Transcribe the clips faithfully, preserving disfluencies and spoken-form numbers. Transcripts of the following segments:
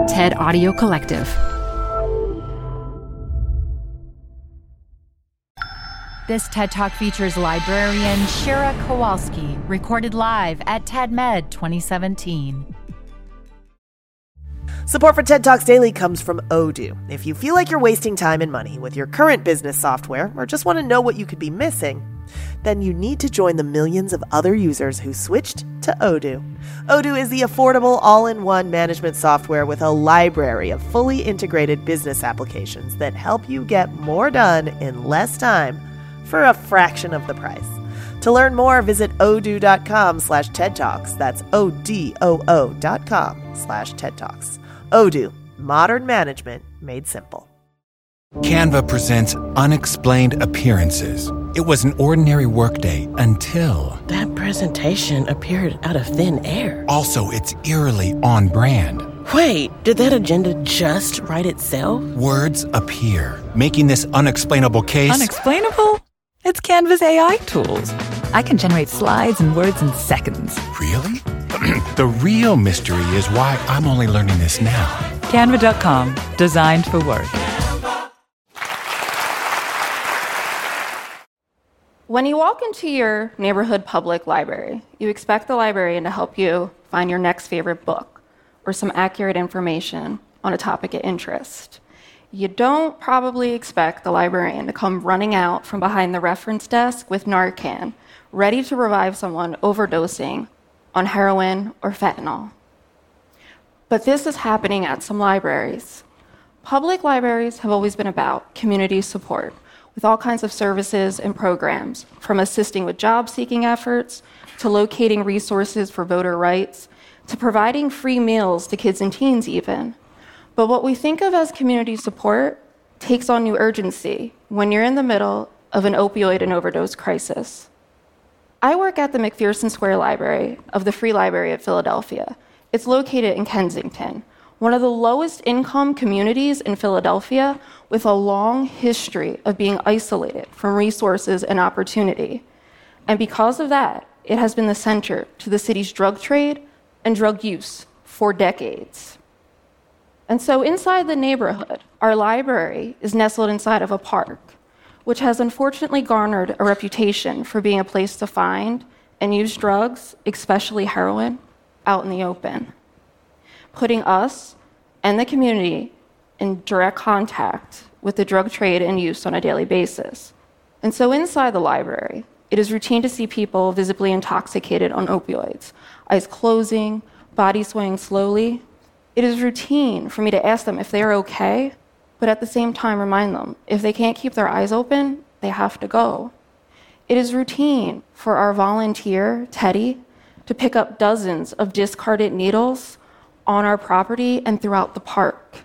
TED Audio Collective. This TED Talk features librarian Shira Kowalski, recorded live at TEDMed twenty seventeen. Support for TED Talks Daily comes from Odoo. If you feel like you're wasting time and money with your current business software or just want to know what you could be missing, then you need to join the millions of other users who switched to Odoo. Odoo is the affordable all-in-one management software with a library of fully integrated business applications that help you get more done in less time for a fraction of the price. To learn more, visit odoo.com slash TED Talks. That's O-D-O-O dot com slash TED Talks. Odoo, modern management made simple. Canva presents Unexplained Appearances. It was an ordinary workday until... That presentation appeared out of thin air. Also, it's eerily on brand. Wait, did that agenda just write itself? Words appear, making this unexplainable case... Unexplainable? It's Canva's A I tools. I can generate slides and words in seconds. Really? The real mystery is why I'm only learning this now. Canva dot com, designed for work. When you walk into your neighborhood public library, you expect the librarian to help you find your next favorite book or some accurate information on a topic of interest. You don't probably expect the librarian to come running out from behind the reference desk with Narcan, ready to revive someone overdosing on heroin or fentanyl. But this is happening at some libraries. Public libraries have always been about community support, with all kinds of services and programs, from assisting with job-seeking efforts, to locating resources for voter rights, to providing free meals to kids and teens even. But what we think of as community support takes on new urgency when you're in the middle of an opioid and overdose crisis. I work at the McPherson Square Library of the Free Library of Philadelphia. It's located in Kensington, one of the lowest income communities in Philadelphia, with a long history of being isolated from resources and opportunity. And because of that, it has been the center to the city's drug trade and drug use for decades. And so inside the neighborhood, our library is nestled inside of a park, which has unfortunately garnered a reputation for being a place to find and use drugs, especially heroin, out in the open, putting us and the community in direct contact with the drug trade and use on a daily basis. And so inside the library, it is routine to see people visibly intoxicated on opioids, eyes closing, body swaying slowly. It is routine for me to ask them if they're okay, but at the same time remind them if they can't keep their eyes open, they have to go. It is routine for our volunteer, Teddy, to pick up dozens of discarded needles on our property and throughout the park.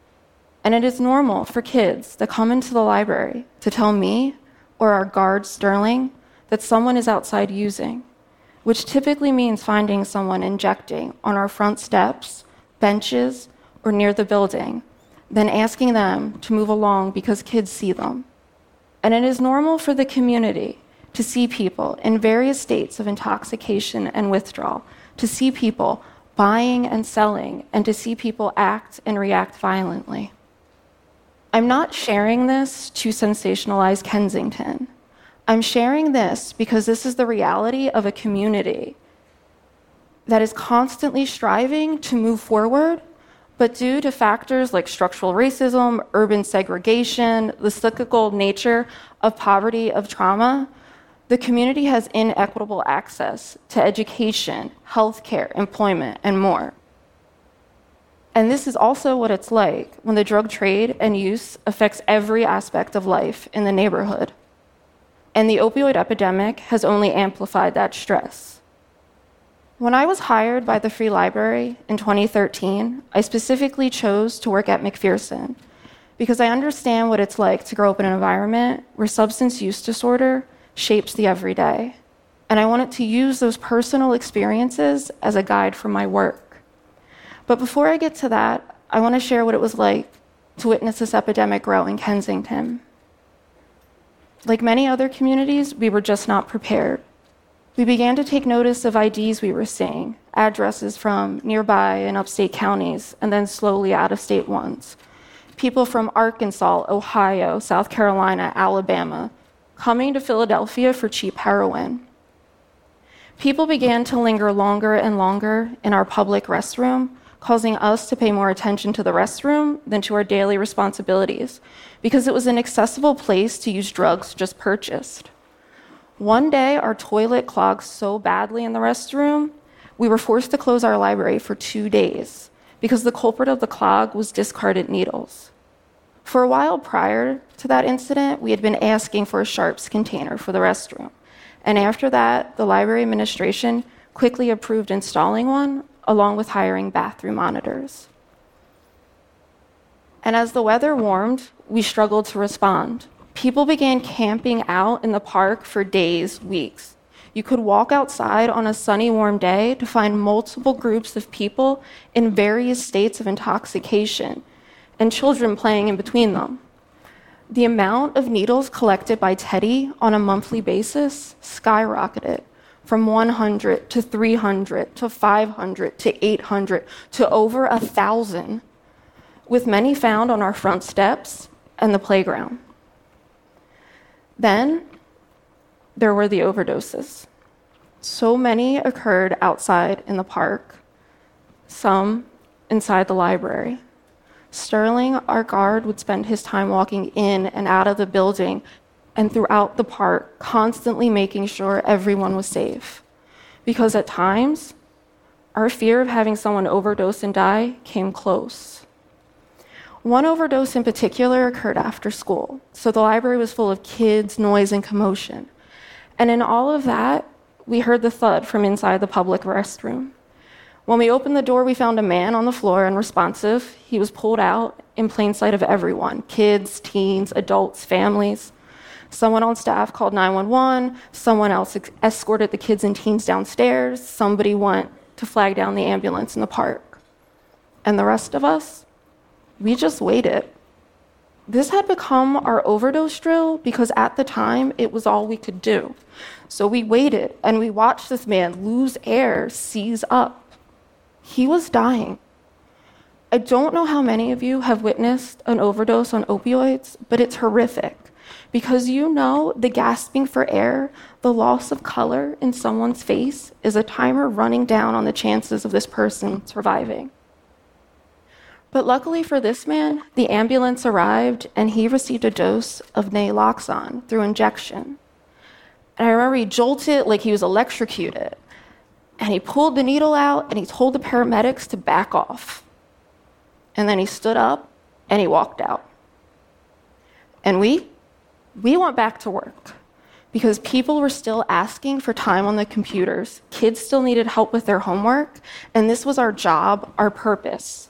And it is normal for kids that come into the library to tell me or our guard, Sterling, that someone is outside using, which typically means finding someone injecting on our front steps, benches, or near the building, then asking them to move along because kids see them. And it is normal for the community to see people in various states of intoxication and withdrawal, to see people buying and selling, and to see people act and react violently. I'm not sharing this to sensationalize Kensington. I'm sharing this because this is the reality of a community that is constantly striving to move forward, but due to factors like structural racism, urban segregation, the cyclical nature of poverty, of trauma, the community has inequitable access to education, healthcare, employment, and more. And this is also what it's like when the drug trade and use affects every aspect of life in the neighborhood. And the opioid epidemic has only amplified that stress. When I was hired by the Free Library in twenty thirteen, I specifically chose to work at McPherson because I understand what it's like to grow up in an environment where substance use disorder shapes the everyday. And I wanted to use those personal experiences as a guide for my work. But before I get to that, I want to share what it was like to witness this epidemic grow in Kensington. Like many other communities, we were just not prepared. We began to take notice of I Ds we were seeing, addresses from nearby and upstate counties, and then slowly out-of-state ones. People from Arkansas, Ohio, South Carolina, Alabama, coming to Philadelphia for cheap heroin. People began to linger longer and longer in our public restroom, causing us to pay more attention to the restroom than to our daily responsibilities, because it was an accessible place to use drugs just purchased. One day, our toilet clogged so badly in the restroom, we were forced to close our library for two days because the culprit of the clog was discarded needles. For a while prior to that incident, we had been asking for a sharps container for the restroom. And after that, the library administration quickly approved installing one, along with hiring bathroom monitors. And as the weather warmed, we struggled to respond. People began camping out in the park for days, weeks. You could walk outside on a sunny, warm day to find multiple groups of people in various states of intoxication, and children playing in between them. The amount of needles collected by Teddy on a monthly basis skyrocketed from one hundred to three hundred to five hundred to eight hundred to over a thousand, with many found on our front steps and the playground. Then there were the overdoses. So many occurred outside in the park, some inside the library. Sterling, our guard, would spend his time walking in and out of the building and throughout the park, constantly making sure everyone was safe. Because at times, our fear of having someone overdose and die came close. One overdose in particular occurred after school, so the library was full of kids, noise, and commotion. And in all of that, we heard the thud from inside the public restroom. When we opened the door, we found a man on the floor, unresponsive. He was pulled out in plain sight of everyone, kids, teens, adults, families. Someone on staff called nine one one, someone else ex- escorted the kids and teens downstairs, somebody went to flag down the ambulance in the park. And the rest of us? We just waited. This had become our overdose drill because at the time, it was all we could do. So we waited and we watched this man lose air, seize up. He was dying. I don't know how many of you have witnessed an overdose on opioids, but it's horrific because you know the gasping for air, the loss of color in someone's face is a timer running down on the chances of this person surviving. But luckily for this man, the ambulance arrived and he received a dose of naloxone through injection. And I remember he jolted like he was electrocuted. And he pulled the needle out and he told the paramedics to back off. And then he stood up and he walked out. And we, we went back to work because people were still asking for time on the computers. Kids still needed help with their homework. And this was our job, our purpose.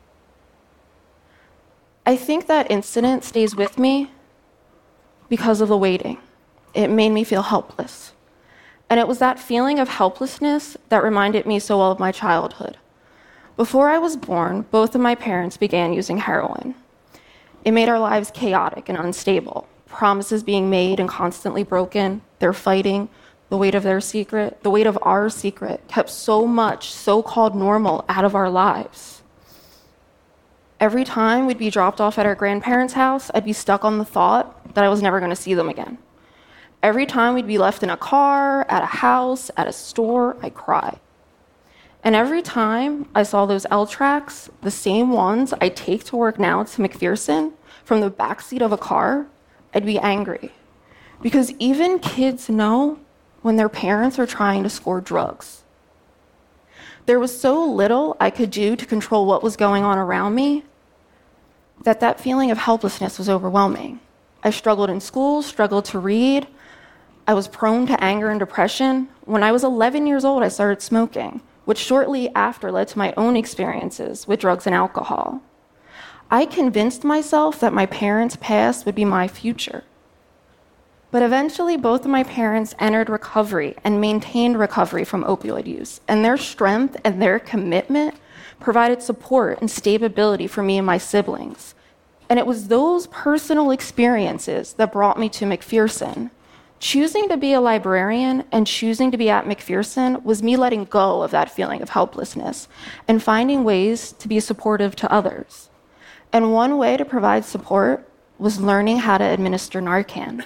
I think that incident stays with me because of the waiting. It made me feel helpless. And it was that feeling of helplessness that reminded me so well of my childhood. Before I was born, both of my parents began using heroin. It made our lives chaotic and unstable. Promises being made and constantly broken, their fighting, the weight of their secret, the weight of our secret kept so much so-called normal out of our lives. Every time we'd be dropped off at our grandparents' house, I'd be stuck on the thought that I was never going to see them again. Every time we'd be left in a car, at a house, at a store, I'd cry. And every time I saw those L tracks, the same ones I take to work now to McPherson, from the backseat of a car, I'd be angry. Because even kids know when their parents are trying to score drugs. There was so little I could do to control what was going on around me that that feeling of helplessness was overwhelming. I struggled in school, struggled to read. I was prone to anger and depression. When I was eleven years old, I started smoking, which shortly after led to my own experiences with drugs and alcohol. I convinced myself that my parents' past would be my future. But eventually, both of my parents entered recovery and maintained recovery from opioid use, and their strength and their commitment provided support and stability for me and my siblings. And it was those personal experiences that brought me to McPherson, Choosing to be a librarian and choosing to be at McPherson was me letting go of that feeling of helplessness and finding ways to be supportive to others. And one way to provide support was learning how to administer Narcan.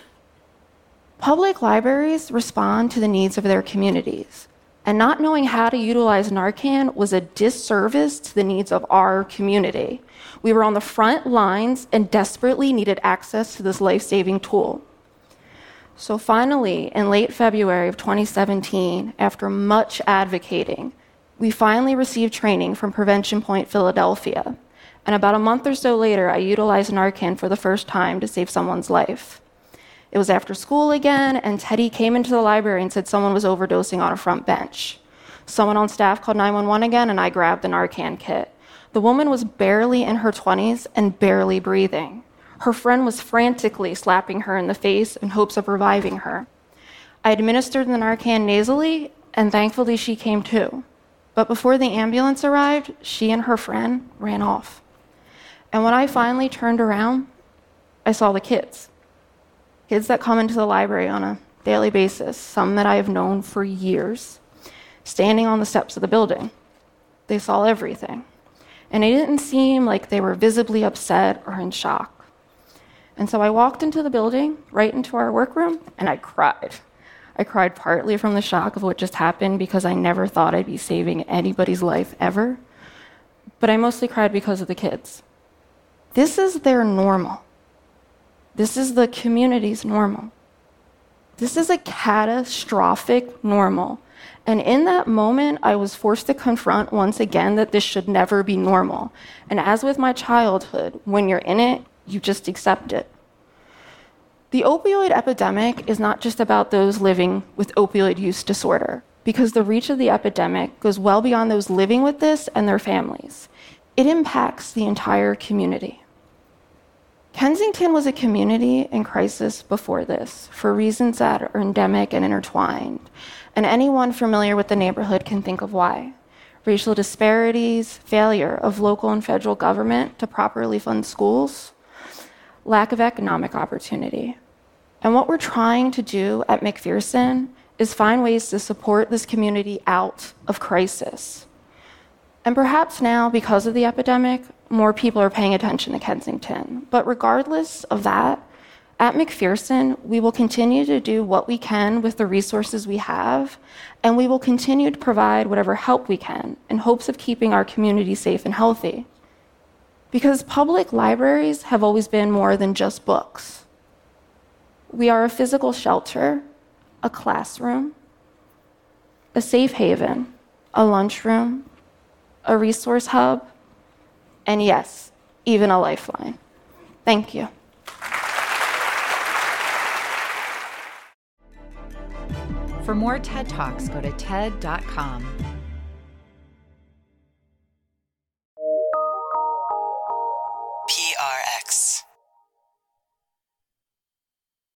Public libraries respond to the needs of their communities, and not knowing how to utilize Narcan was a disservice to the needs of our community. We were on the front lines and desperately needed access to this life-saving tool. So finally, in late February of twenty seventeen, after much advocating, we finally received training from Prevention Point Philadelphia. And about a month or so later, I utilized Narcan for the first time to save someone's life. It was after school again, and Teddy came into the library and said someone was overdosing on a front bench. Someone on staff called nine one one again, and I grabbed the Narcan kit. The woman was barely in her twenties and barely breathing. Her friend was frantically slapping her in the face in hopes of reviving her. I administered the Narcan nasally, and thankfully she came to. But before the ambulance arrived, she and her friend ran off. And when I finally turned around, I saw the kids. Kids that come into the library on a daily basis, some that I have known for years, standing on the steps of the building. They saw everything. And it didn't seem like they were visibly upset or in shock. And so I walked into the building, right into our workroom, and I cried. I cried partly from the shock of what just happened because I never thought I'd be saving anybody's life ever. But I mostly cried because of the kids. This is their normal. This is the community's normal. This is a catastrophic normal. And in that moment, I was forced to confront once again that this should never be normal. And as with my childhood, when you're in it, you just accept it. The opioid epidemic is not just about those living with opioid use disorder, because the reach of the epidemic goes well beyond those living with this and their families. It impacts the entire community. Kensington was a community in crisis before this, for reasons that are endemic and intertwined, and anyone familiar with the neighborhood can think of why. Racial disparities, failure of local and federal government to properly fund schools, lack of economic opportunity. And what we're trying to do at McPherson is find ways to support this community out of crisis. And perhaps now, because of the epidemic, more people are paying attention to Kensington. But regardless of that, at McPherson, we will continue to do what we can with the resources we have, and we will continue to provide whatever help we can in hopes of keeping our community safe and healthy. Because public libraries have always been more than just books. We are a physical shelter, a classroom, a safe haven, a lunchroom, a resource hub, and yes, even a lifeline. Thank you. For more TED Talks, go to ted dot com. P R X.